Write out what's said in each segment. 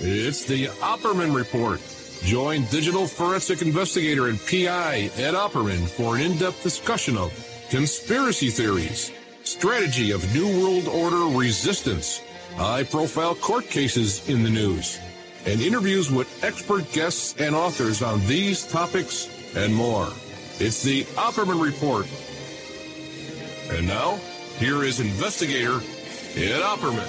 It's the Opperman Report. Join digital forensic investigator and PI Ed Opperman for an in-depth discussion of conspiracy theories, strategy of New World Order resistance, high-profile court cases in the news, and interviews with expert guests and authors on these topics and more. It's the Opperman Report. And now, here is investigator Ed Opperman.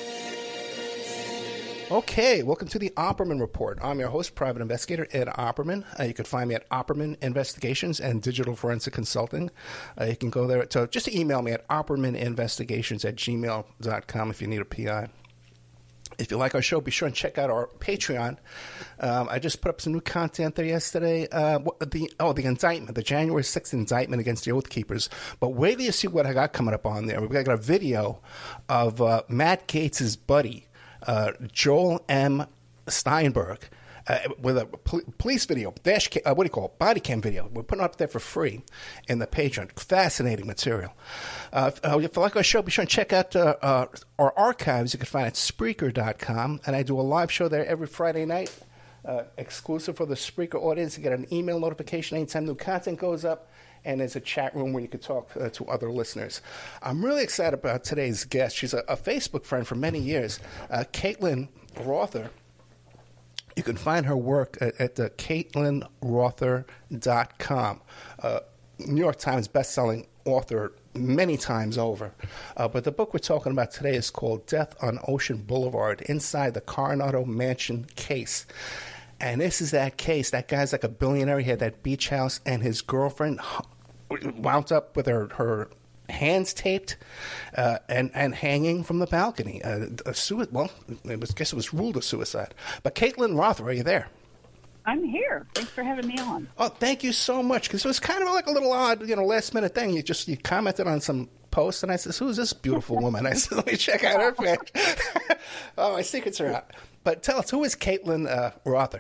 Okay, welcome to the Opperman Report. I'm your host, private investigator Ed Opperman. You can find me at Opperman Investigations and Digital Forensic Consulting. You can go there to just email me at oppermaninvestigations@gmail.com if you need a PI. If you like our show, be sure and check out our Patreon. I just put up some new content there yesterday. The indictment, the January 6th indictment against the Oath Keepers. But wait till you see what I got coming up on there. We've got a video of Matt Gaetz' buddy, Joel M. Steinberg, with a police video, body cam video. We're putting it up there for free in the Patreon. Fascinating material. If you like our show, be sure and check out our archives. You can find it at Spreaker.com, and I do a live show there every Friday night, exclusive for the Spreaker audience. You get an email notification anytime new content goes up, and there's a chat room where you can talk to other listeners. I'm really excited about today's guest. She's a Facebook friend for many years, Caitlin Rother. You can find her work at CaitlinRother.com. New York Times bestselling author many times over. But the book we're talking about today is called Death on Ocean Boulevard, Inside the Coronado Mansion Case. And this is that case. That guy's like a billionaire. He had that beach house, and his girlfriend wound up with her hands taped and hanging from the balcony. I guess it was ruled a suicide. But Caitlin Rother, are you there? I'm here. Thanks for having me on. Oh, thank you so much. Because it was kind of like a little odd, last minute thing. You commented on some post, and I said, "Who is this beautiful woman?" I said, "Let me check out her page." Oh, my secrets are out. But tell us, who is Caitlin Rother?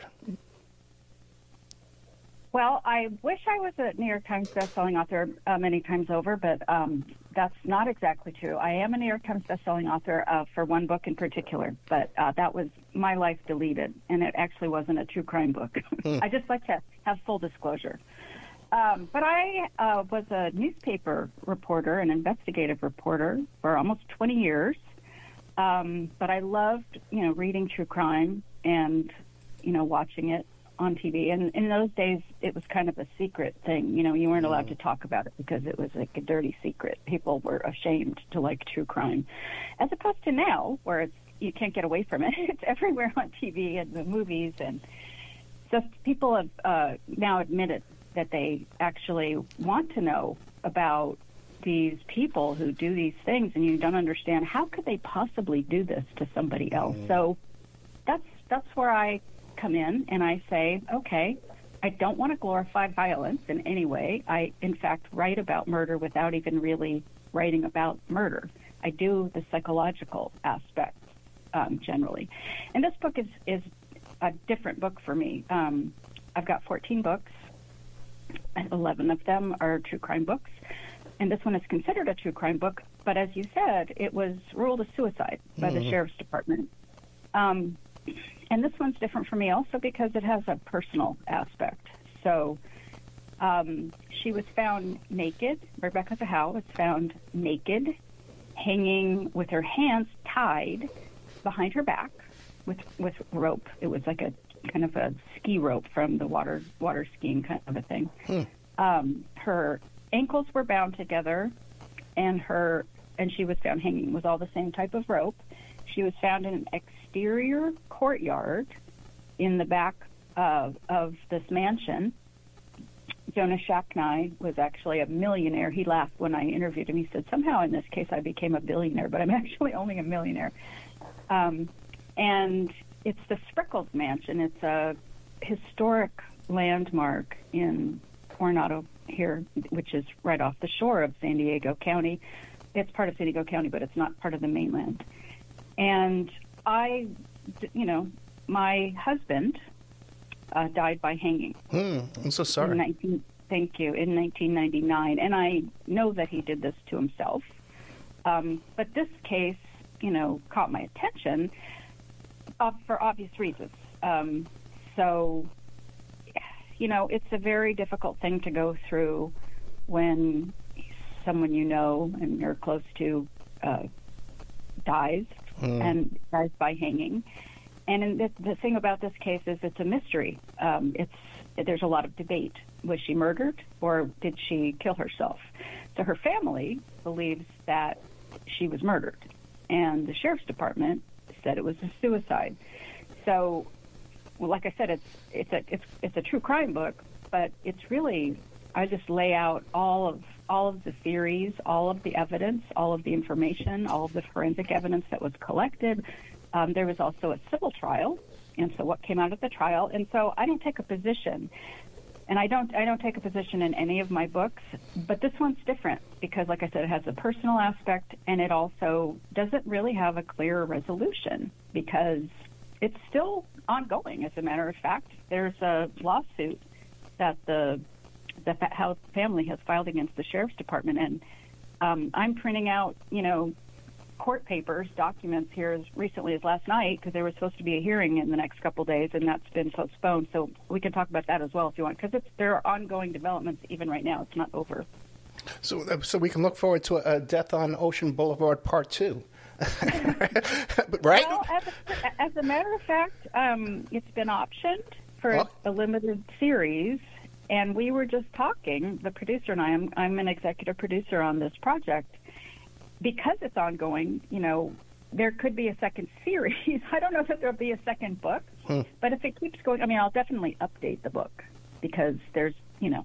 Well, I wish I was a New York Times bestselling author many times over, but that's not exactly true. I am a New York Times bestselling author for one book in particular, but that was My Life Deleted, and it actually wasn't a true crime book. I just like to have full disclosure. But I was a newspaper reporter, an investigative reporter for almost 20 years. But I loved, reading true crime and, watching it on TV. And in those days, it was kind of a secret thing. You weren't allowed to talk about it because it was like a dirty secret. People were ashamed to like true crime. As opposed to now, where you can't get away from it. It's everywhere on TV and the movies. And so people have now admitted that they actually want to know about these people who do these things, and you don't understand how could they possibly do this to somebody else. So that's where I come in, and I say, okay, I don't want to glorify violence in any way. I, in fact, write about murder without even really writing about murder. I do the psychological aspect generally. And this book is a different book for me. I've got 14 books, and 11 of them are true crime books. And this one is considered a true crime book, but as you said, it was ruled a suicide by the Sheriff's Department. And this one's different for me also because it has a personal aspect. So she was found naked. Rebecca Zahau was found naked, hanging with her hands tied behind her back with rope. It was like a kind of a ski rope from the water skiing kind of a thing. Her ankles were bound together, and she was found hanging with all the same type of rope. She was found in an exterior courtyard in the back of this mansion. Jonah Shacknai was actually a millionaire. He laughed when I interviewed him. He said, somehow in this case I became a billionaire, but I'm actually only a millionaire. And it's the Sprickles Mansion. It's a historic landmark in Coronado here, which is right off the shore of San Diego County. It's part of San Diego County, but it's not part of the mainland. And my husband died by hanging. I'm so sorry. Thank you. In 1999. And I know that he did this to himself. But this case, caught my attention for obvious reasons. So, it's a very difficult thing to go through when someone you know and you're close to dies, and dies by hanging. And the thing about this case is it's a mystery. There's a lot of debate. Was she murdered or did she kill herself? So her family believes that she was murdered, and the sheriff's department said it was a suicide. So, like I said, it's a true crime book, but it's really, I just lay out all of the theories, all of the evidence, all of the information, all of the forensic evidence that was collected. There was also a civil trial, and so what came out of the trial. And so I don't take a position, and I don't take a position in any of my books, but this one's different because, like I said, it has a personal aspect, and it also doesn't really have a clear resolution because it's still ongoing. As a matter of fact, there's a lawsuit that the House family has filed against the sheriff's department, and I'm printing out, court papers, documents here as recently as last night because there was supposed to be a hearing in the next couple of days, and that's been postponed. So we can talk about that as well if you want, because there are ongoing developments even right now. It's not over. So we can look forward to a Death on Ocean Boulevard Part 2. Right? Well, as a matter of fact, it's been optioned for a limited series, and we were just talking, the producer and I'm an executive producer on this project. Because it's ongoing, there could be a second series. I don't know if there'll be a second book, but if it keeps going, I'll definitely update the book because there's,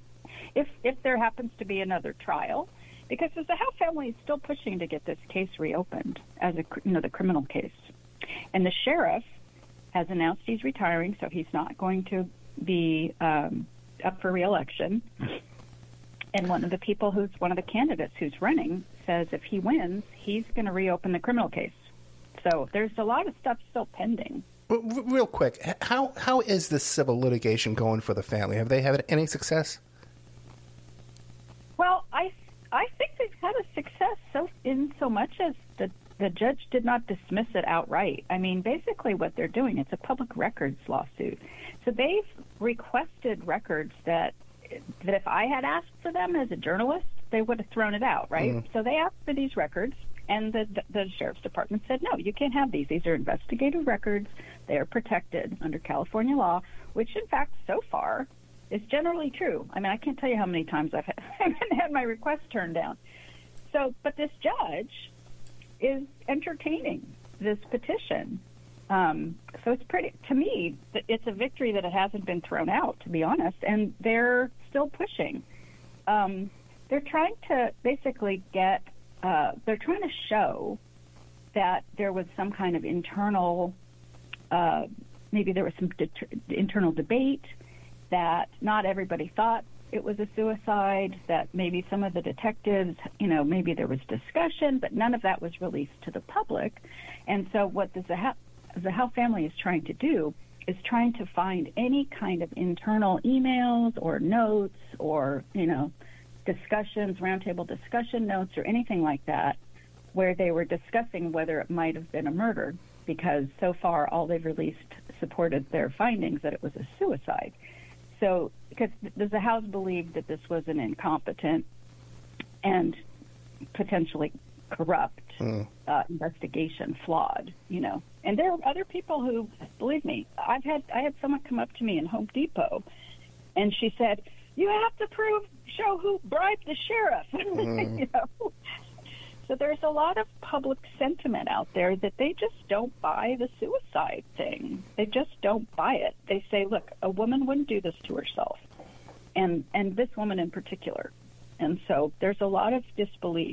if there happens to be another trial, because the Howe family is still pushing to get this case reopened as the criminal case. And the sheriff has announced he's retiring, so he's not going to be up for re-election. And one of the candidates who's running says if he wins, he's going to reopen the criminal case. So there's a lot of stuff still pending. Real quick, how is this civil litigation going for the family? Have they had any success? Well, I think they've had a success in so much as the judge did not dismiss it outright. Basically what they're doing, it's a public records lawsuit. So they've requested records that if I had asked for them as a journalist, they would have thrown it out, right? So they asked for these records, and the sheriff's department said, no, you can't have these. These are investigative records. They are protected under California law, which, in fact, so far is generally true. I can't tell you how many times I've had my request turned down. So, but this judge is entertaining this petition. So it's to me, it's a victory that it hasn't been thrown out, to be honest, and they're still pushing. They're trying to basically they're trying to show that there was some kind of internal, maybe there was some internal debate, that not everybody thought it was a suicide, that maybe some of the detectives, maybe there was discussion, but none of that was released to the public. And so what the Howe family is trying to do is trying to find any kind of internal emails or notes or, discussions, roundtable discussion notes or anything like that, where they were discussing whether it might have been a murder, because so far all they've released supported their findings that it was a suicide. So, because the House believed that this was an incompetent and potentially corrupt investigation, flawed, And there are other people who, believe me, I had someone come up to me in Home Depot, and she said, "You have to show who bribed the sheriff." So there's a lot of public sentiment out there that they just don't buy the suicide thing. They just don't buy it. They say, look, a woman wouldn't do this to herself, and this woman in particular. And so there's a lot of disbelief.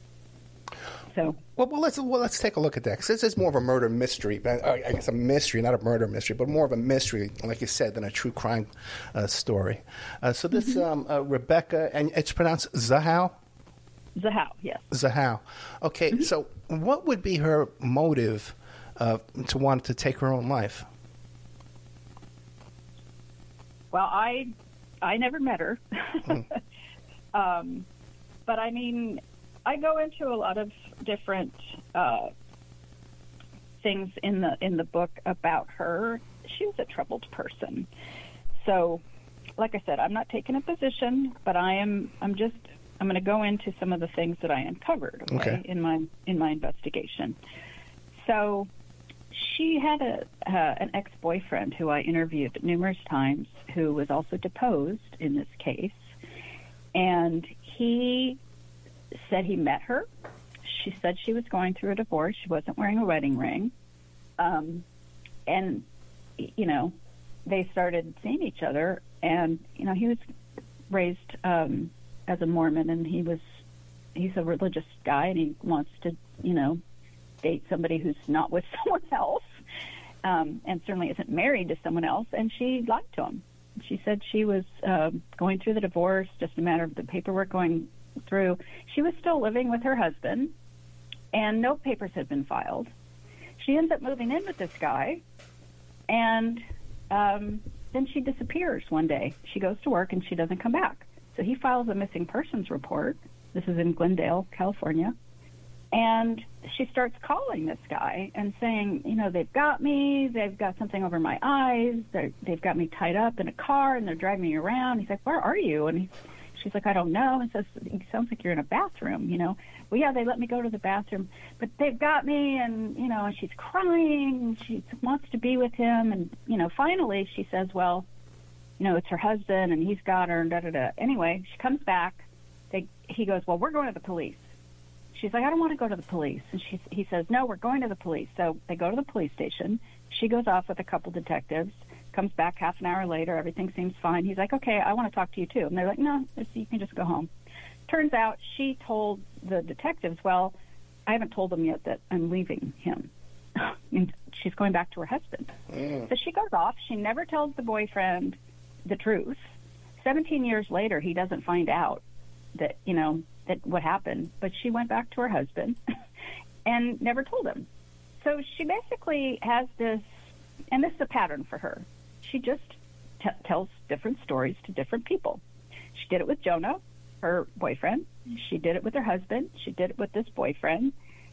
So well, let's take a look at that, because this is more of a murder mystery. I guess a mystery, not a murder mystery, but more of a mystery, like you said, than a true crime story. So this Rebecca, and it's pronounced Zahow? Zahow, yes. Zahow. Okay, so what would be her motive to want to take her own life? Well, I never met her. But I go into a lot of different things in the book about her. She was a troubled person. So, like I said, I'm not taking a position, but I'm going to go into some of the things that I uncovered in my investigation. So, she had an ex-boyfriend who I interviewed numerous times, who was also deposed in this case, and he said he met her. She said she was going through a divorce. She wasn't wearing a wedding ring, and they started seeing each other. And he was raised as a Mormon, and he's a religious guy, and he wants to date somebody who's not with someone else, and certainly isn't married to someone else. And she lied to him. She said she was going through the divorce, just a matter of the paperwork going through. She was still living with her husband, and no papers had been filed. She ends up moving in with this guy, and then she disappears one day. She goes to work, and she doesn't come back. So he files a missing persons report. This is in Glendale, California. And she starts calling this guy and saying, they've got me. They've got something over my eyes. They've got me tied up in a car, and they're driving me around. He's like, where are you? And she's like, I don't know. And says, it sounds like you're in a bathroom, Well, yeah, they let me go to the bathroom, but they've got me, and, and she's crying. She wants to be with him. And, finally she says, well, it's her husband, and he's got her, and da-da-da. Anyway, she comes back. He goes, well, we're going to the police. She's like, I don't want to go to the police. And he says, no, we're going to the police. So they go to the police station. She goes off with a couple detectives, comes back half an hour later. Everything seems fine. He's like, okay, I want to talk to you too. And they're like, no, you can just go home. Turns out she told the detectives, well, I haven't told them yet that I'm leaving him. And she's going back to her husband. So she goes off. She never tells the boyfriend the truth. 17 years later, he doesn't find out that, that what happened, but she went back to her husband and never told him. So she basically has this, and this is a pattern for her. She just tells different stories to different people. She did it with Jonah, her boyfriend. She did it with her husband. She did it with this boyfriend.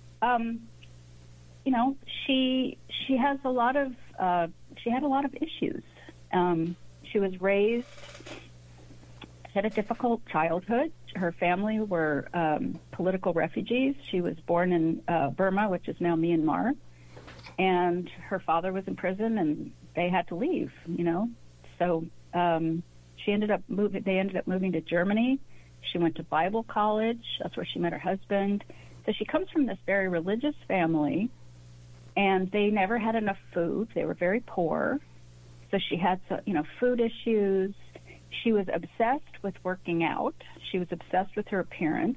She has a lot of, she had a lot of issues. She was raised, had a difficult childhood. Her family were political refugees. She was born in Burma, which is now Myanmar, and her father was in prison, and they had to leave. So she ended up moving. They ended up moving to Germany. She went to Bible college. That's where she met her husband. So she comes from this very religious family, and they never had enough food. They were very poor. So she had food issues. She was obsessed with working out. She was obsessed with her appearance.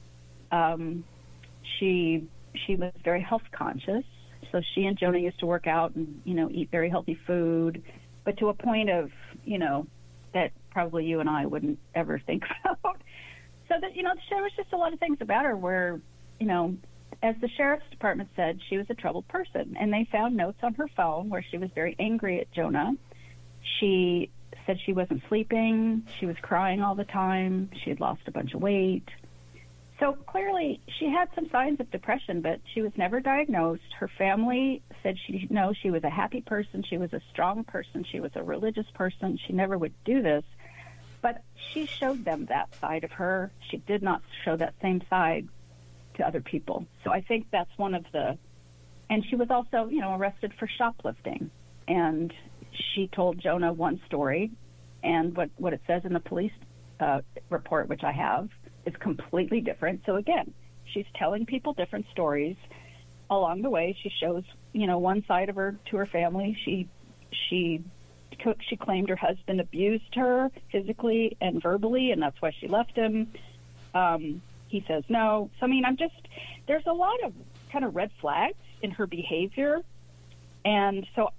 She was very health conscious. So she and Jonah used to work out and, eat very healthy food, but to a point of, that probably you and I wouldn't ever think about. So that, there was just a lot of things about her where, as the sheriff's department said, she was a troubled person. And they found notes on her phone where she was very angry at Jonah. She said she wasn't sleeping. She was crying all the time. She had lost a bunch of weight. So clearly she had some signs of depression, but she was never diagnosed. Her family said she was a happy person. She was a strong person. She was a religious person. She never would do this. But she showed them that side of her. She did not show that same side to other people. So I think that's one of the... And she was also, arrested for shoplifting. And she told Jonah one story, and what it says in the police report, which I have, is completely different. So again, she's telling people different stories. Along the way, she shows, one side of her to her family. She claimed her husband abused her physically and verbally, and that's why she left him. He says no. So, there's a lot of kind of red flags in her behavior. And so,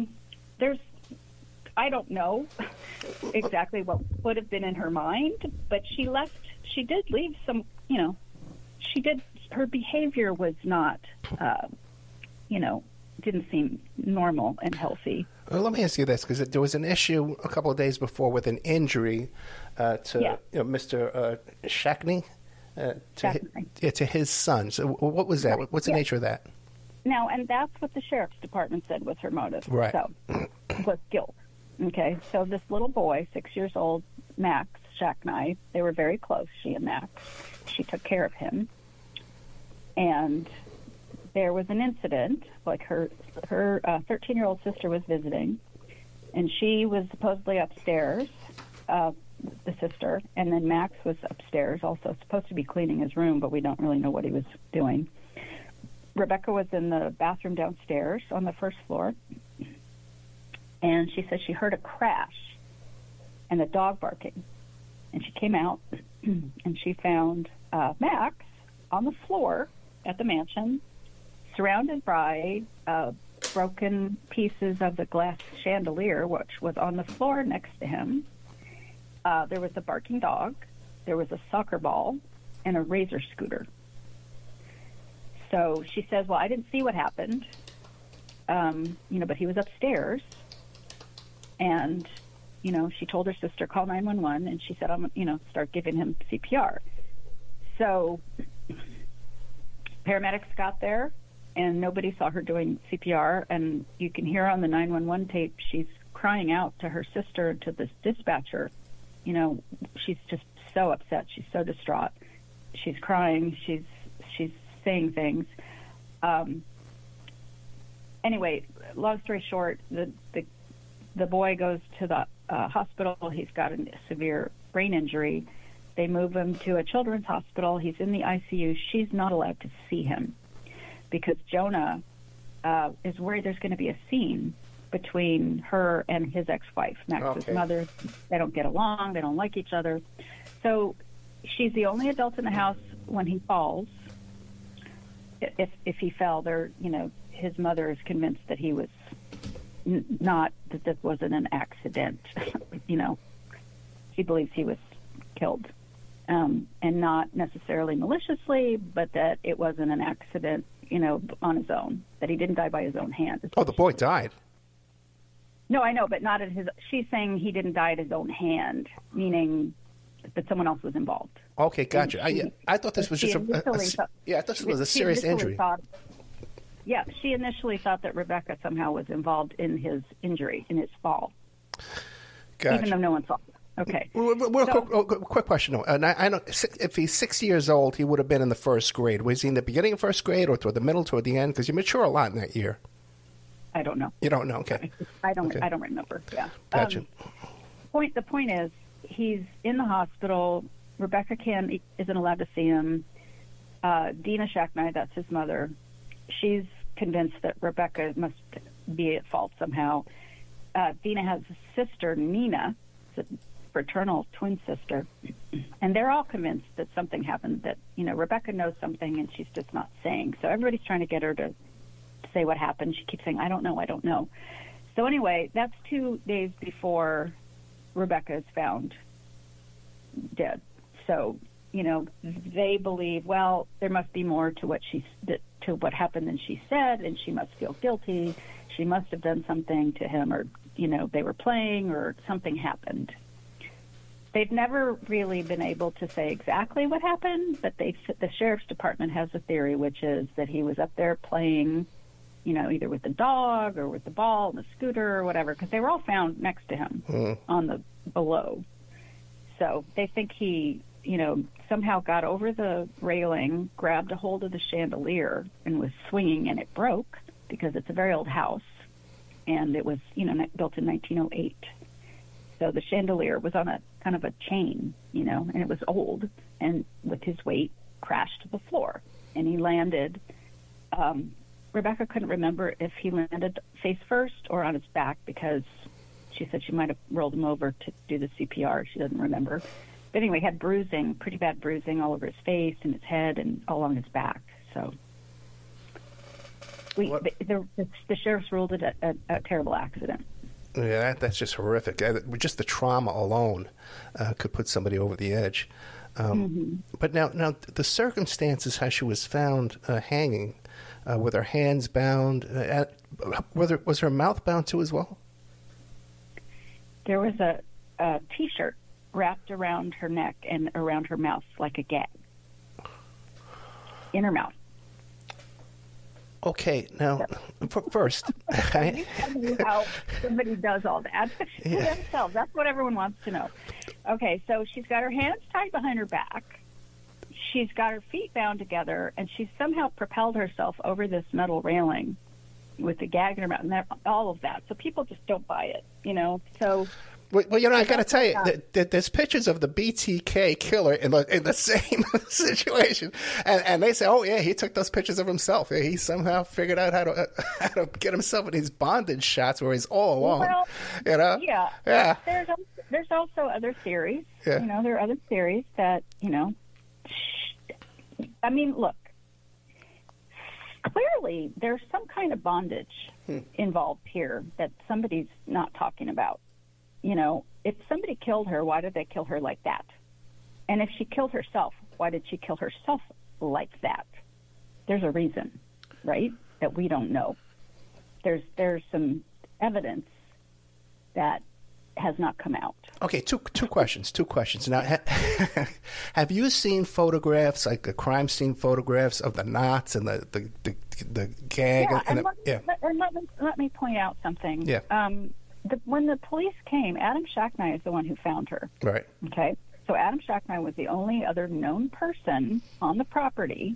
I don't know exactly what would have been in her mind, but she did leave some, her behavior was not, didn't seem normal and healthy. Well, let me ask you this, because there was an issue a couple of days before with an injury to Mr. Shackney, to his son. So what was that? What's the nature of that? Now, and that's what the sheriff's department said was her motive. Right. So, was guilt. Okay, so this little boy, 6 years old, Max Shacknai, they were very close, she and Max. She took care of him. And there was an incident, like her 13-year-old sister was visiting, and she was supposedly upstairs, the sister, and then Max was upstairs, also supposed to be cleaning his room, but we don't really know what he was doing. Rebecca was in the bathroom downstairs on the first floor, and she said she heard a crash and a dog barking. And she came out, and she found Max on the floor at the mansion, surrounded by broken pieces of the glass chandelier, which was on the floor next to him. There was a barking dog, there was a soccer ball, and a razor scooter. So she says, well, I didn't see what happened, but he was upstairs. And, she told her sister, call 911, and she said, start giving him CPR. So paramedics got there, and nobody saw her doing CPR, and you can hear on the 911 tape, she's crying out to her sister, to this dispatcher. She's just so upset. She's so distraught. She's crying. She's saying things. Anyway, long story short, the boy goes to the hospital. He's got a severe brain injury. They move him to a children's hospital. He's in the ICU. She's not allowed to see him because Jonah is worried there's going to be a scene between her and his ex-wife, Max's mother. They don't get along. They don't like each other. So she's the only adult in the house when he falls. If he fell, his mother is convinced that he was not, that this wasn't an accident. She believes he was killed, and not necessarily maliciously, but that it wasn't an accident, on his own, that he didn't die by his own hand. Oh, the boy died. No, I know, but not at his. She's saying he didn't die at his own hand, meaning that someone else was involved. Okay, gotcha. I thought this was just I thought this was a serious injury. She initially thought that Rebecca somehow was involved in his injury, in his fall. Gotcha. Even though no one saw it. Okay. Quick question. And I know if he's 6 years old, he would have been in the first grade. Was he in the beginning of first grade or toward the middle, toward the end? Because you mature a lot in that year. I don't know. You don't know? Okay. I don't remember. Yeah. Gotcha. The point is, he's in the hospital. Rebecca isn't allowed to see him. Dina Shacknai, that's his mother, she's convinced that Rebecca must be at fault somehow. Dina has a sister, Nina, a fraternal twin sister, and they're all convinced that something happened, that, Rebecca knows something and she's just not saying. So everybody's trying to get her to say what happened. She keeps saying, I don't know. So anyway, that's 2 days before Rebecca is found dead. So, they believe, well, there must be more to what happened than she said, and she must feel guilty. She must have done something to him, or, they were playing, or something happened. They've never really been able to say exactly what happened, but the sheriff's department has a theory, which is that he was up there playing, either with the dog or with the ball and the scooter or whatever, because they were all found next to him on the below. So they think he, somehow got over the railing, grabbed a hold of the chandelier, and was swinging, and it broke because it's a very old house, and it was, built in 1908. So the chandelier was on a kind of a chain, and it was old, and with his weight crashed to the floor, and he landed. Rebecca couldn't remember if he landed face first or on his back, because she said she might have rolled him over to do the CPR. She doesn't remember. But anyway, he had bruising, pretty bad bruising all over his face and his head and all along his back. So the sheriffs ruled it a terrible accident. Yeah, that's just horrific. Just the trauma alone could put somebody over the edge. But now the circumstances how she was found hanging, with her hands bound, was her mouth bound too as well? There was a T-shirt wrapped around her neck and around her mouth like a gag in her mouth. Okay, now, first, You tell me how somebody does all that to themselves. That's what everyone wants to know. Okay, so she's got her hands tied behind her back. She's got her feet bound together, and she's somehow propelled herself over this metal railing with the gag in her mouth, and all of that. So people just don't buy it, you know. So, well, I got to tell you, there's pictures of the BTK killer in the same situation, and they say, oh yeah, he took those pictures of himself. He somehow figured out how to get himself in these bondage shots where he's all alone. Well, you know, yeah. There's also other theories. Yeah. You know, there are other theories that, you know. I mean, look. Clearly, there's some kind of bondage involved here that somebody's not talking about. You know, if somebody killed her, why did they kill her like that? And if she killed herself, why did she kill herself like that? There's a reason, right, that we don't know. There's some evidence that has not come out. Okay, two questions. Now, have you seen photographs, like the crime scene photographs of the knots and the gag? Yeah, and let me point out something. Yeah. When the police came, Adam Shacknai is the one who found her. Right. Okay. So Adam Shacknai was the only other known person on the property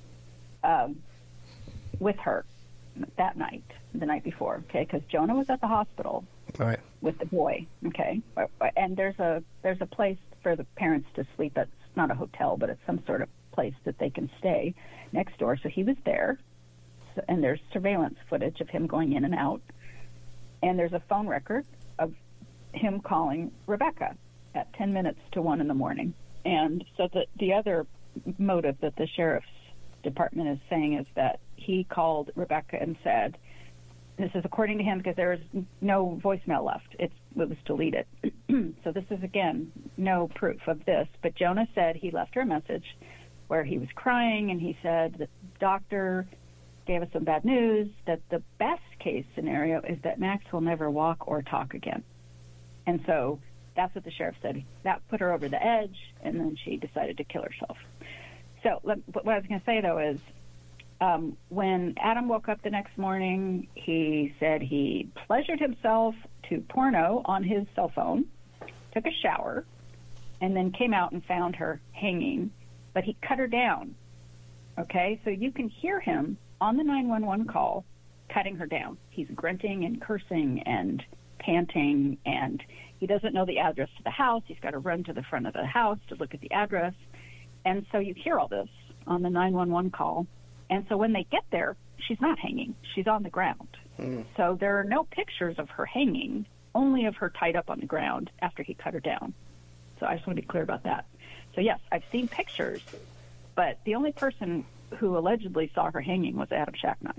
with her that night, the night before. Okay, because Jonah was at the hospital. Right. With the boy, okay, and there's a place for the parents to sleep at. It's not a hotel, but it's some sort of place that they can stay next door. So he was there, and there's surveillance footage of him going in and out, and there's a phone record of him calling Rebecca at 10 minutes to 1 in the morning. And so the other motive that the sheriff's department is saying is that he called Rebecca and said, this is according to him because there is no voicemail left. It was deleted. So this is, again, no proof of this. But Jonah said he left her a message where he was crying, and he said the doctor gave us some bad news, that the best case scenario is that Max will never walk or talk again. And so that's what the sheriff said. That put her over the edge, and then she decided to kill herself. So what I was going to say, though, is when Adam woke up the next morning, he said he pleasured himself to porno on his cell phone, took a shower, and then came out and found her hanging, but he cut her down. Okay, so you can hear him on the 911 call cutting her down. He's grunting and cursing and panting, and he doesn't know the address to the house. He's got to run to the front of the house to look at the address. And so you hear all this on the 911 call. And so when they get there, she's not hanging. She's on the ground. So there are no pictures of her hanging, only of her tied up on the ground after he cut her down. So I just want to be clear about that. So, yes, I've seen pictures, but the only person who allegedly saw her hanging was Adam Shacknai.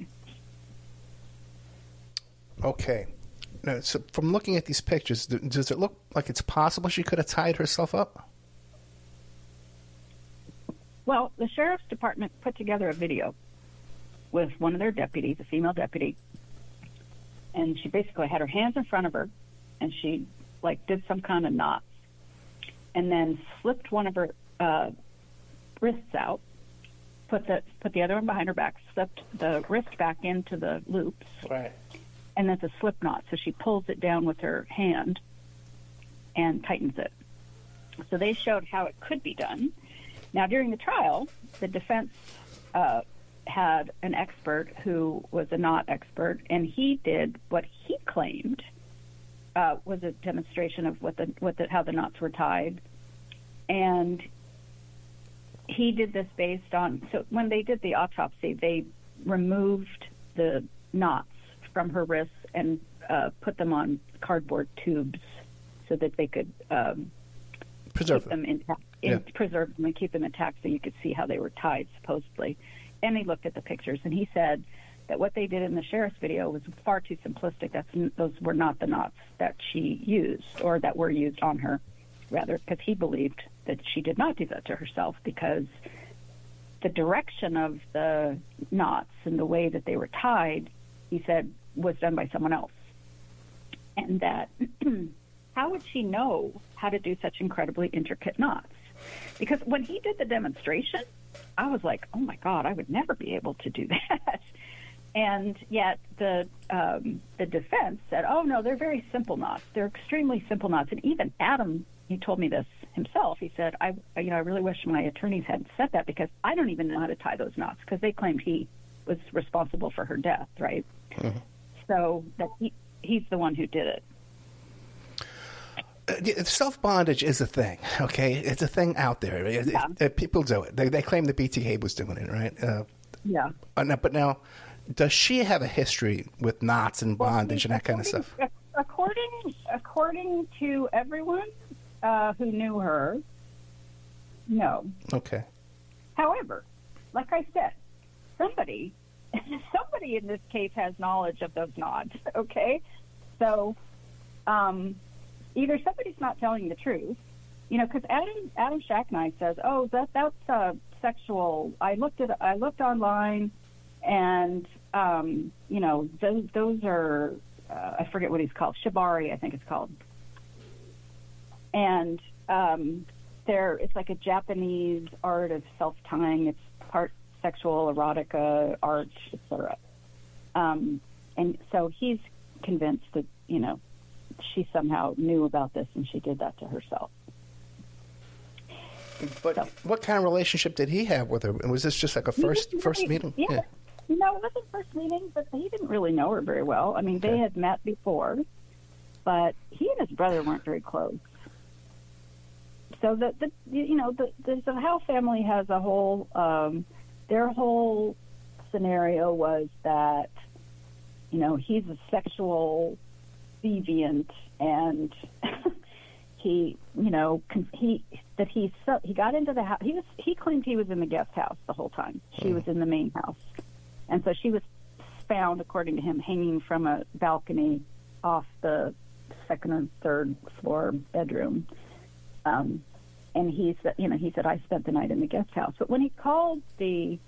Okay. Now, so from looking at these pictures, does it look like it's possible she could have tied herself up? Well, the sheriff's department put together a video with one of their deputies, a female deputy, and she basically had her hands in front of her, and she, did some kind of knots, and then slipped one of her wrists out, put the other one behind her back, slipped the wrist back into the loops, right, and that's a slip knot. So she pulls it down with her hand and tightens it. So they showed how it could be done. Now, during the trial, the defense had an expert who was a knot expert, and he did what he claimed was a demonstration of how the knots were tied. And he did this based on, so when they did the autopsy, they removed the knots from her wrists and put them on cardboard tubes so that they could preserve them intact. Yeah. Preserve them and keep them intact so you could see how they were tied, supposedly. And he looked at the pictures, and he said that what they did in the sheriff's video was far too simplistic. Those were not the knots that she used, or that were used on her, rather, because he believed that she did not do that to herself, because the direction of the knots and the way that they were tied, he said, was done by someone else. And that how would she know how to do such incredibly intricate knots? Because when he did the demonstration, I was like, oh, my God, I would never be able to do that. And yet the defense said, oh, no, they're very simple knots. They're extremely simple knots. And even Adam, he told me this himself. He said, I really wish my attorneys hadn't said that because I don't even know how to tie those knots because they claimed he was responsible for her death, right? Mm-hmm. So that he's the one who did it. Self-bondage is a thing, okay? It's a thing out there. Yeah. People do it. They claim the BTK was doing it, right? Yeah. But now, does she have a history with knots and bondage and that kind of stuff? According to everyone who knew her, no. Okay. However, like I said, somebody in this case has knowledge of those knots, okay? So either somebody's not telling the truth, because Adam Shacknai says, oh, that's sexual. I looked online, and those are I forget what he's called, shibari, I think it's called, and it's like a Japanese art of self-tying. It's part sexual, erotica, art, etc. And so he's convinced that she somehow knew about this and she did that to herself. But what kind of relationship did he have with her? Was this just like a first meeting? Yeah. It wasn't first meeting, but he didn't really know her very well. I mean, They had met before, but he and his brother weren't very close. So the Howe family has a whole their whole scenario was that he's a sexual deviant and he got into the house. He claimed he was in the guest house the whole time. She was in the main house. And so she was found, according to him, hanging from a balcony off the second or third floor bedroom. And he said, I spent the night in the guest house. But when he called the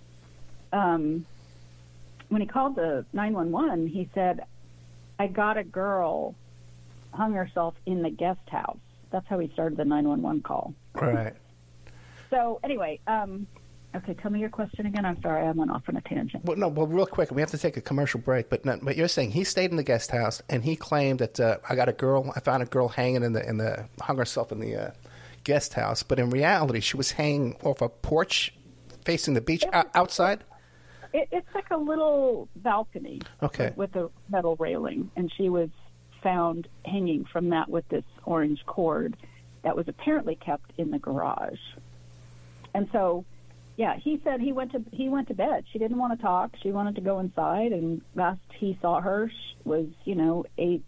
911, he said, I got a girl hung herself in the guest house. That's how he started the 911 call. Right. So anyway, okay, tell me your question again. I'm sorry, I went off on a tangent. Well, real quick, we have to take a commercial break. But you're saying he stayed in the guest house and he claimed that I found a girl hanging hung herself in the guest house. But in reality, she was hanging off a porch facing the beach outside. It's like a little balcony, okay, with a metal railing, and she was found hanging from that with this orange cord that was apparently kept in the garage. And so, yeah, he said he went to bed. She didn't want to talk. She wanted to go inside, and last he saw her was 8-ish,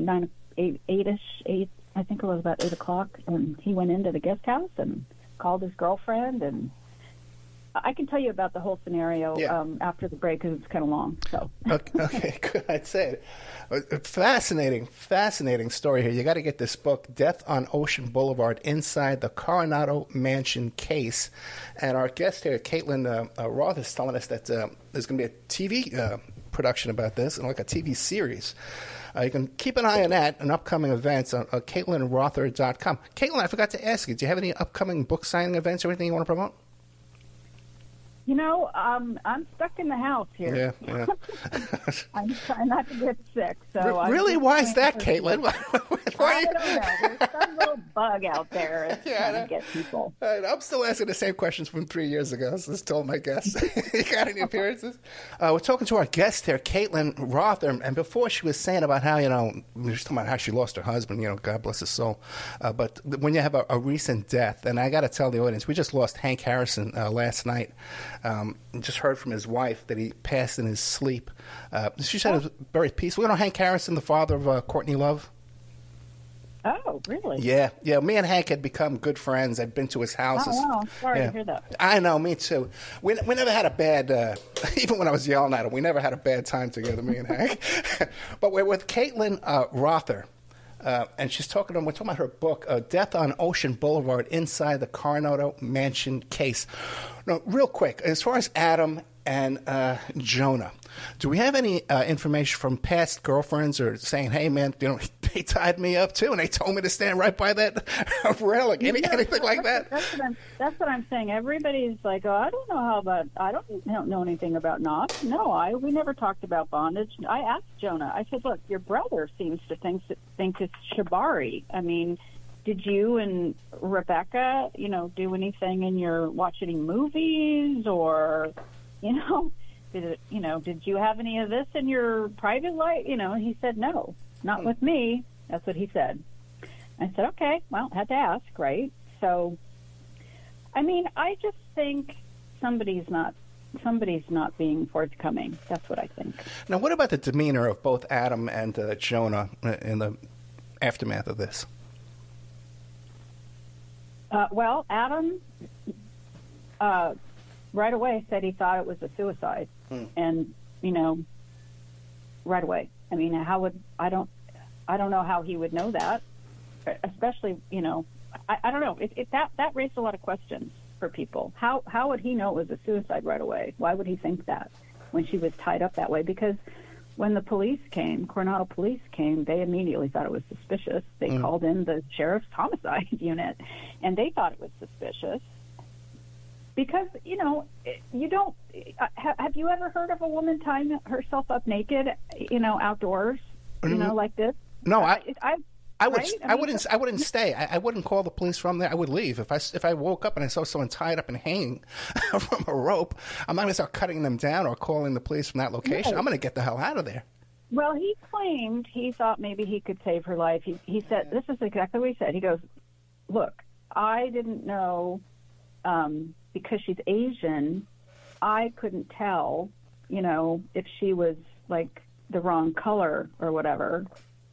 I think it was about 8 o'clock, and he went into the guest house and called his girlfriend, and I can tell you about the whole scenario after the break because it's kind of long. So okay, good. I'd say it. Fascinating story here. You got to get this book, Death on Ocean Boulevard: Inside the Coronado Mansion Case. And our guest here, Caitlin Roth, is telling us that there's going to be a TV production about this and like a TV series. You can keep an eye on that and upcoming events on CaitlinRother.com. Caitlin, I forgot to ask you, do you have any upcoming book signing events or anything you want to promote? I'm stuck in the house here. Yeah. I'm trying not to get sick. So really? Why is that, Caitlin? I don't know. There's some little bug out there trying to get people. I'm still asking the same questions from 3 years ago. So just told my guests. You got any appearances? We're talking to our guest here, Caitlin Roth, and before she was saying about how, we were talking about how she lost her husband, God bless his soul. But when you have a recent death, and I got to tell the audience, we just lost Hank Harrison last night. Just heard from his wife that he passed in his sleep. She said it was very peaceful. Hank Harrison, the father of Courtney Love? Oh, really? Yeah. Me and Hank had become good friends. I'd been to his house. Oh, wow. Sorry to hear that. I know, me too. We never had a bad, even when I was yelling at him, we never had a bad time together, me and Hank. But we're with Caitlin Rother. And we're talking about her book, Death on Ocean Boulevard: Inside the Coronado Mansion Case. Now, real quick, as far as Adam and Jonah, do we have any information from past girlfriends or saying, hey, man, they tied me up too, and they told me to stand right by that railing. Anything like that? That's what I'm saying. Everybody's like, oh, I don't know anything about knots. No, we never talked about bondage. I asked Jonah. I said, look, your brother seems to think it's shibari. I mean, did you and Rebecca, do anything in watch any movies or, did you have any of this in your private life? He said, no, not with me. That's what he said. I said, okay, well, had to ask, right? So, I mean, I just think somebody's not being forthcoming. That's what I think. Now, what about the demeanor of both Adam and Jonah in the aftermath of this? Well, Adam right away said he thought it was a suicide, and right away. I mean, I don't know how he would know that, especially I don't know. That raised a lot of questions for people. How would he know it was a suicide right away? Why would he think that when she was tied up that way? Because when the police came, Coronado police came, they immediately thought it was suspicious. They called in the sheriff's homicide unit, and they thought it was suspicious. Because, you don't... have you ever heard of a woman tying herself up naked, outdoors, like this? No, I Right? wouldn't stay. I wouldn't call the police from there. I would leave. If I woke up and I saw someone tied up and hanging from a rope, I'm not going to start cutting them down or calling the police from that location. No. I'm going to get the hell out of there. Well, he claimed he thought maybe he could save her life. He said, this is exactly what he said. He goes, look, I didn't know, because she's Asian, I couldn't tell, if she was like the wrong color or whatever.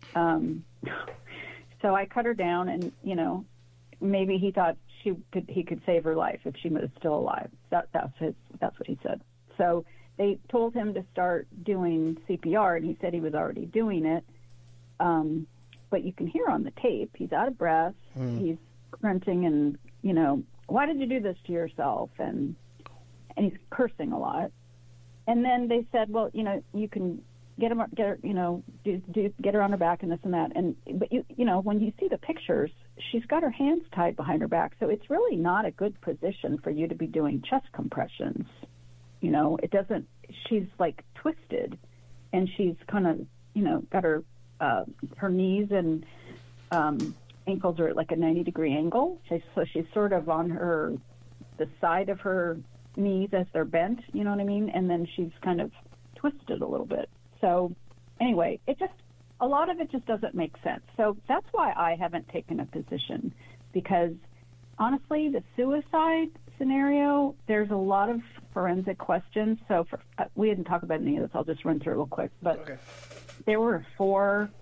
So I cut her down, and maybe he thought he could save her life if she was still alive. That's what he said. So they told him to start doing CPR, and he said he was already doing it. But you can hear on the tape he's out of breath, he's grunting, and why did you do this to yourself? And he's cursing a lot. And then they said, well, you can get her on her back and this and that. But when you see the pictures, she's got her hands tied behind her back, so it's really not a good position for you to be doing chest compressions. It doesn't. She's like twisted, and she's kind of got her knees and ankles are at like a 90-degree angle. So she's sort of on the side of her knees as they're bent. You know what I mean? And then she's kind of twisted a little bit. So anyway, a lot of it just doesn't make sense. So that's why I haven't taken a position, because honestly, the suicide scenario, there's a lot of forensic questions. So we didn't talk about any of this. I'll just run through it real quick. But okay. There were 4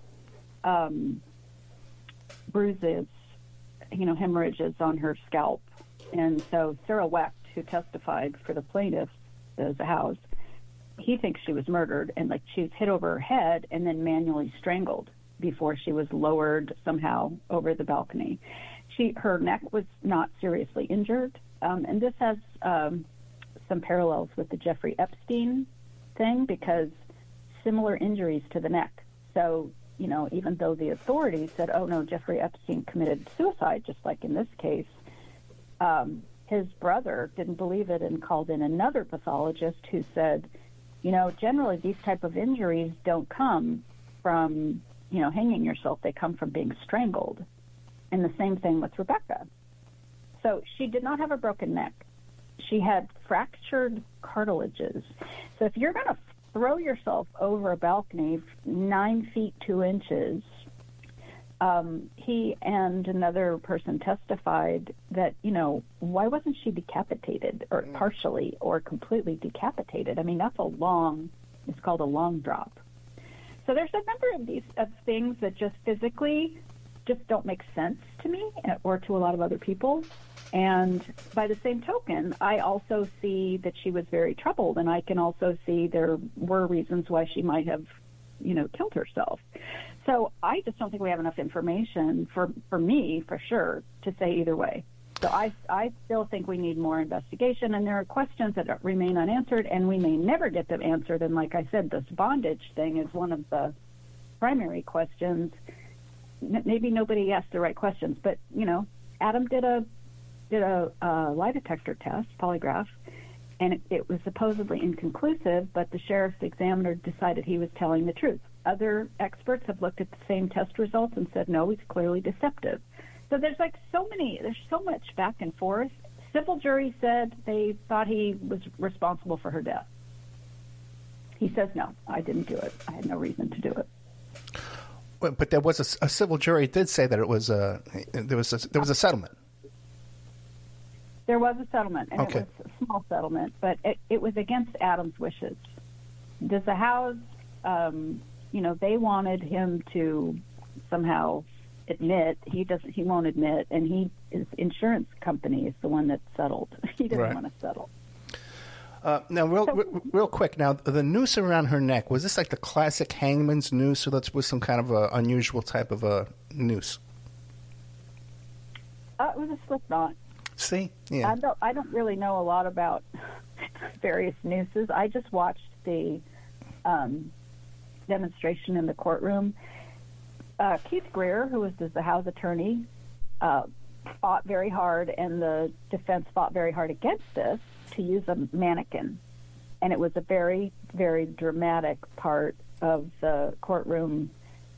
bruises, hemorrhages on her scalp. And so Sarah Wecht, who testified for the plaintiff, the house, he thinks she was murdered, and like she was hit over her head and then manually strangled before she was lowered somehow over the balcony. Her neck was not seriously injured, and this has some parallels with the Jeffrey Epstein thing, because similar injuries to the neck. So, even though the authorities said, oh no, Jeffrey Epstein committed suicide, just like in this case, his brother didn't believe it and called in another pathologist who said, generally these type of injuries don't come from, hanging yourself. They come from being strangled. And the same thing with Rebecca. So she did not have a broken neck. She had fractured cartilages. So if you're going to throw yourself over a balcony 9 feet 2 inches, he and another person testified that, why wasn't she decapitated or partially or completely decapitated? I mean, that's it's called a long drop. So there's a number of things that just physically just don't make sense to me or to a lot of other people. And by the same token, I also see that she was very troubled, and I can also see there were reasons why she might have, killed herself. So I just don't think we have enough information for me, for sure, to say either way. So I still think we need more investigation, and there are questions that remain unanswered, and we may never get them answered. And like I said, this bondage thing is one of the primary questions. maybe nobody asked the right questions, but Adam did a lie detector test, polygraph, and it was supposedly inconclusive, but the sheriff's examiner decided he was telling the truth. Other experts have looked at the same test results and said, no, he's clearly deceptive. So there's so much back and forth. Civil jury said they thought he was responsible for her death. He says, no, I didn't do it. I had no reason to do it. But there was a civil jury did say that there was a settlement. There was a settlement, and okay. It was a small settlement, but it was against Adam's wishes. Does the House, they wanted him to somehow admit. He won't admit, and his insurance company is the one that settled. He didn't want to settle. Now, real quick. Now, the noose around her neck, was this like the classic hangman's noose, or that was some kind of a unusual type of a noose? It was a slip knot. See, yeah. I don't really know a lot about various nooses. I just watched the demonstration in the courtroom. Keith Greer, who was the House attorney, fought very hard, and the defense fought very hard against this, to use a mannequin. And it was a very, very dramatic part of the courtroom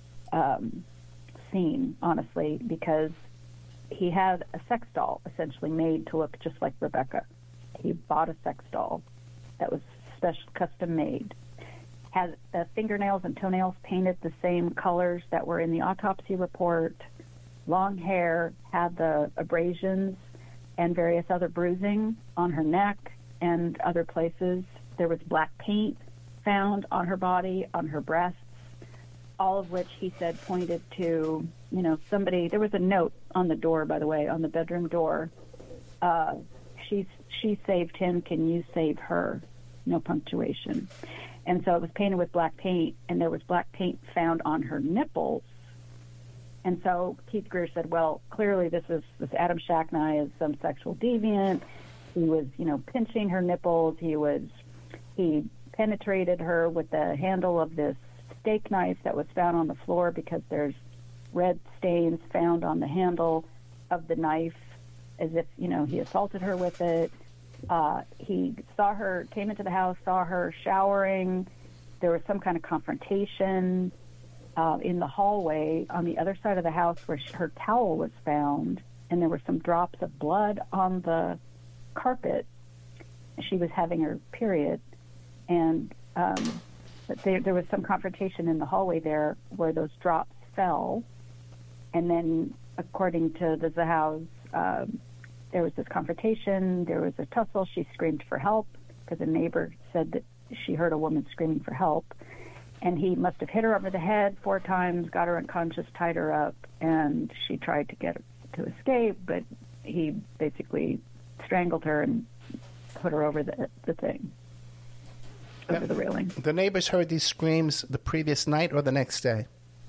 scene, honestly, because he had a sex doll essentially made to look just like Rebecca. He bought a sex doll that was special, custom made. Had the fingernails and toenails painted the same colors that were in the autopsy report. Long hair, had the abrasions and various other bruising on her neck and other places. There was black paint found on her body, on her breasts, all of which he said pointed to, somebody. There was a note on the door, by the way, on the bedroom door. She saved him. Can you save her? No punctuation. And so it was painted with black paint, and there was black paint found on her nipples. And so Keith Greer said, well, clearly this Adam Shacknai is some sexual deviant. He was, pinching her nipples. He penetrated her with the handle of this steak knife that was found on the floor because there's red stains found on the handle of the knife, as if, he assaulted her with it. He came into the house, saw her showering. There was some kind of confrontation in the hallway on the other side of the house where her towel was found, and there were some drops of blood on the carpet. She was having her period, and there was some confrontation in the hallway there where those drops fell, and then according to the Zahaus, there was this confrontation, there was a tussle, she screamed for help because a neighbor said that she heard a woman screaming for help, and he must have hit her over the head 4 times, got her unconscious, tied her up, and she tried to get to escape, but he basically strangled her and put her over the thing, over the railing. The neighbors heard these screams the previous night or the next day?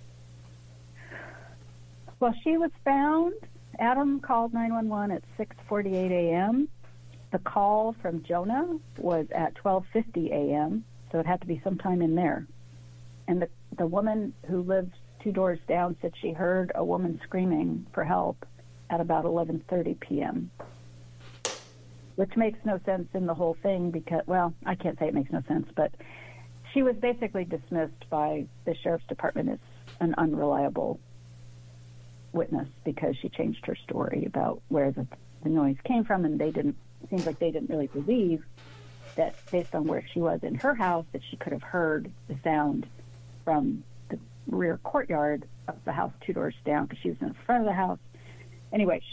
Well, she was found. Adam called 911 at 6:48 a.m. The call from Jonah was at 12:50 a.m., so it had to be sometime in there. And the woman who lived 2 doors down said she heard a woman screaming for help at about 11:30 p.m., which makes no sense in the whole thing because, well, I can't say it makes no sense, but she was basically dismissed by the sheriff's department as an unreliable witness because she changed her story about where the noise came from, and seems like they didn't really believe that based on where she was in her house that she could have heard the sound from the rear courtyard of the house 2 doors down because she was in the front of the house. Anyway,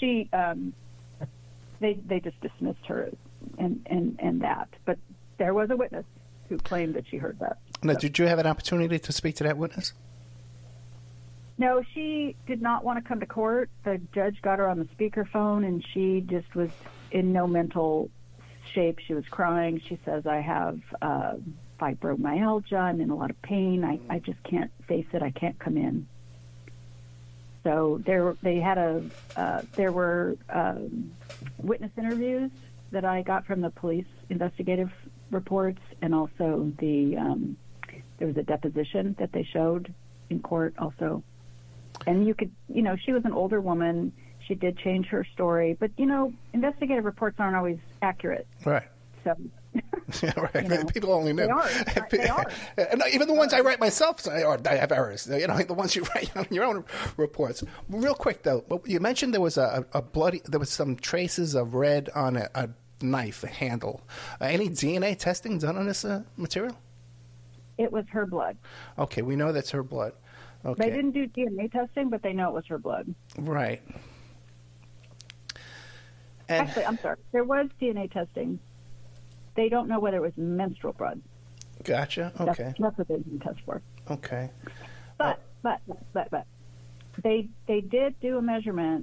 they just dismissed her and that. But there was a witness who claimed that she heard that. Now, did you have an opportunity to speak to that witness? No, she did not want to come to court. The judge got her on the speakerphone, and she just was in no mental shape. She was crying. She says, I have fibromyalgia. I'm in a lot of pain. I just can't face it. I can't come in. So there were witness interviews that I got from the police investigative reports, and also there was a deposition that they showed in court also. And you could, she was an older woman. She did change her story. But, investigative reports aren't always accurate. Right. So... Yeah, right. People only know. They are. And even the ones I write myself, I have errors. The ones you write on your own reports. Real quick though, you mentioned there was there was some traces of red on a knife handle. Any DNA testing done on this material? It was her blood. Okay, we know that's her blood. Okay. They didn't do DNA testing, but they know it was her blood. Right. And actually, I'm sorry. There was DNA testing. They don't know whether it was menstrual blood. Gotcha. Okay. That's what they didn't test for. Okay. But they did do a measurement.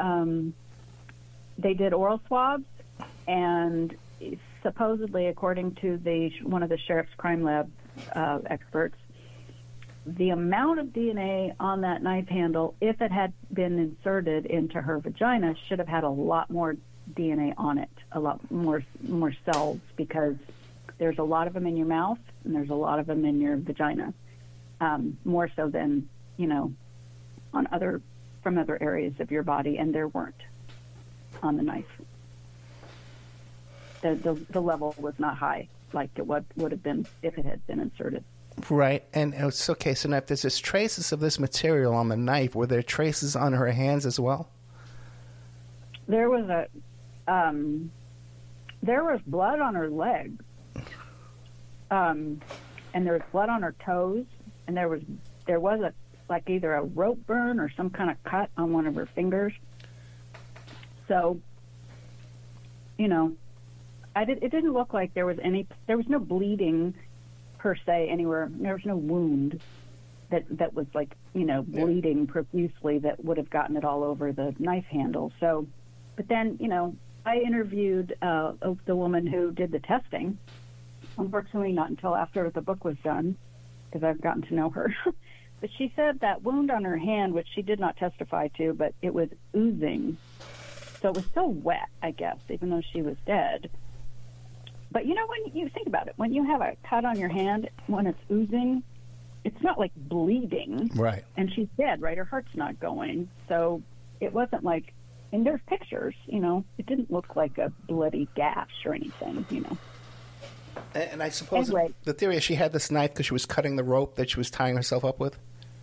They did oral swabs, and supposedly, according to one of the sheriff's crime lab experts, the amount of DNA on that knife handle, if it had been inserted into her vagina, should have had a lot more DNA on it, a lot more cells, because there's a lot of them in your mouth and there's a lot of them in your vagina, more so than from other areas of your body, and there weren't on the knife. The level was not high like it would have been if it had been inserted. Right, and it's okay. So now, if there's traces of this material on the knife, were there traces on her hands as well? There was there was blood on her leg, and there was blood on her toes, and there was either a rope burn or some kind of cut on one of her fingers. So, it didn't look like there was no bleeding per se anywhere. There was no wound that was bleeding profusely that would have gotten it all over the knife handle. So, but then, I interviewed the woman who did the testing. Unfortunately, not until after the book was done, because I've gotten to know her. But she said that wound on her hand, which she did not testify to, but it was oozing. So it was still wet, I guess, even though she was dead. But, when you think about it, when you have a cut on your hand, when it's oozing, it's not like bleeding. Right. And she's dead, right? Her heart's not going. So it wasn't like... And there's pictures, it didn't look like a bloody gash or anything, And I suppose anyway, the theory is she had this knife because she was cutting the rope that she was tying herself up with?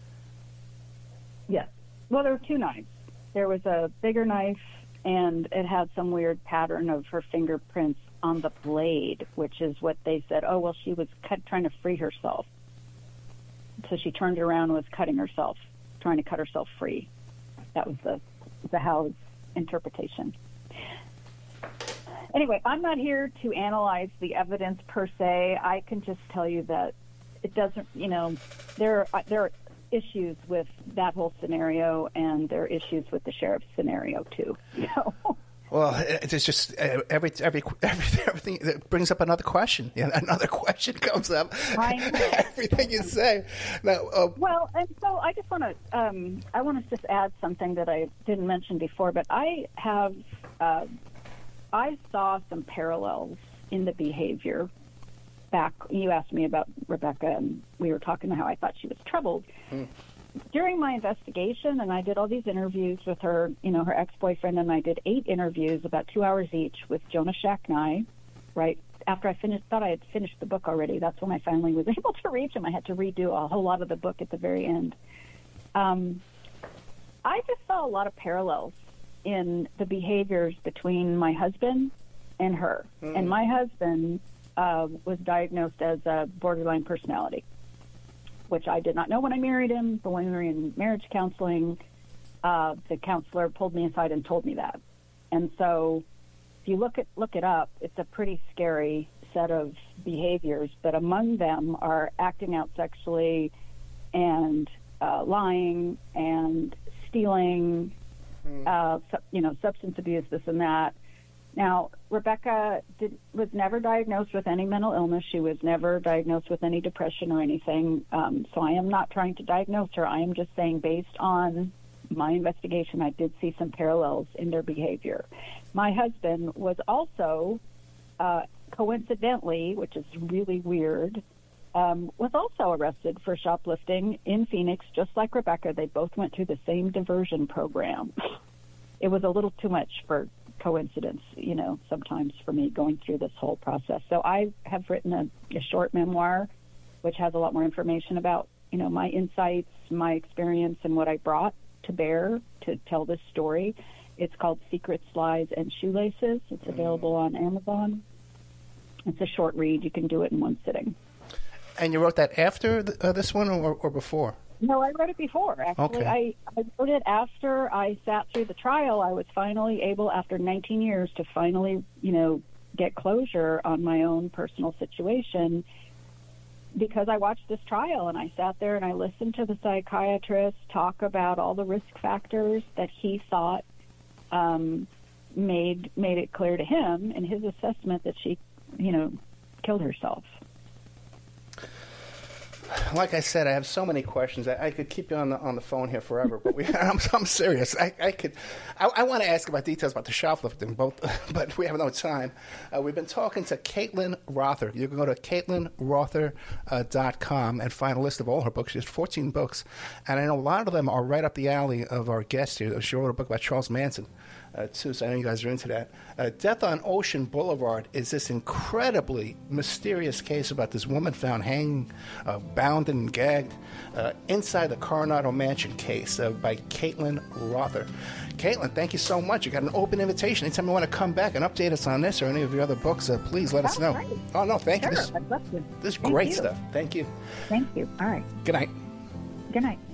Yes. Well, there were two knives. There was a bigger knife, and it had some weird pattern of her fingerprints on the blade, which is what they said, she was trying to free herself. So she turned around and was cutting herself, trying to cut herself free. That was the Howe's interpretation. Anyway, I'm not here to analyze the evidence per se. I can just tell you that it doesn't, there are issues with that whole scenario, and there are issues with the sheriff's scenario too. Well, it's just everything that brings up another question. Another question comes up. I know. Everything you say. Now, well, and so I just want to I want to just add something that I didn't mention before, but I have I saw some parallels in the behavior. Back, you asked me about Rebecca, and we were talking about how I thought she was troubled. During my investigation, and I did all these interviews with her, her ex-boyfriend, and I did 8 interviews, about 2 hours each, with Jonah Shacknai, right after I thought I had finished the book already. That's when I finally was able to reach him. I had to redo a whole lot of the book at the very end. I just saw a lot of parallels in the behaviors between my husband and her. And my husband was diagnosed as a borderline personality, which I did not know when I married him. But when we were in marriage counseling, the counselor pulled me aside and told me that. And so if you look it up, it's a pretty scary set of behaviors. But among them are acting out sexually and lying and stealing, substance abuse, this and that. Now, Rebecca was never diagnosed with any mental illness. She was never diagnosed with any depression or anything. So I am not trying to diagnose her. I am just saying, based on my investigation, I did see some parallels in their behavior. My husband was also, coincidentally, which is really weird, was also arrested for shoplifting in Phoenix, just like Rebecca. They both went through the same diversion program. It was a little too much for coincidence, sometimes for me going through this whole process. So I have written a short memoir, which has a lot more information about, my insights, my experience, and what I brought to bear to tell this story. It's called Secrets, Lies, and Shoelaces. It's available on Amazon. It's a short read. You can do it in one sitting. And you wrote that after this one or before? No, I wrote it before. Actually, okay. I wrote it after I sat through the trial. I was finally able, after 19 years, to finally, get closure on my own personal situation, because I watched this trial and I sat there and I listened to the psychiatrist talk about all the risk factors that he thought made it clear to him in his assessment that she, killed herself. Like I said, I have so many questions. I could keep you on the phone here forever, but I'm serious. I want to ask about details about the shoplifting, but we have no time. We've been talking to Caitlin Rother. You can go to CaitlinRother.com and find a list of all her books. She has 14 books, and I know a lot of them are right up the alley of our guest here. She wrote a book about Charles Manson, too, so I know you guys are into that. Death on Ocean Boulevard is this incredibly mysterious case about this woman found hanging, bound and gagged inside the Coronado Mansion case by Caitlin Rother. Caitlin, thank you so much. You got an open invitation. Anytime you want to come back and update us on this or any of your other books, please let us know. Great. Oh, no, thank you. This is great stuff. Thank you. Thank you. All right. Good night. Good night.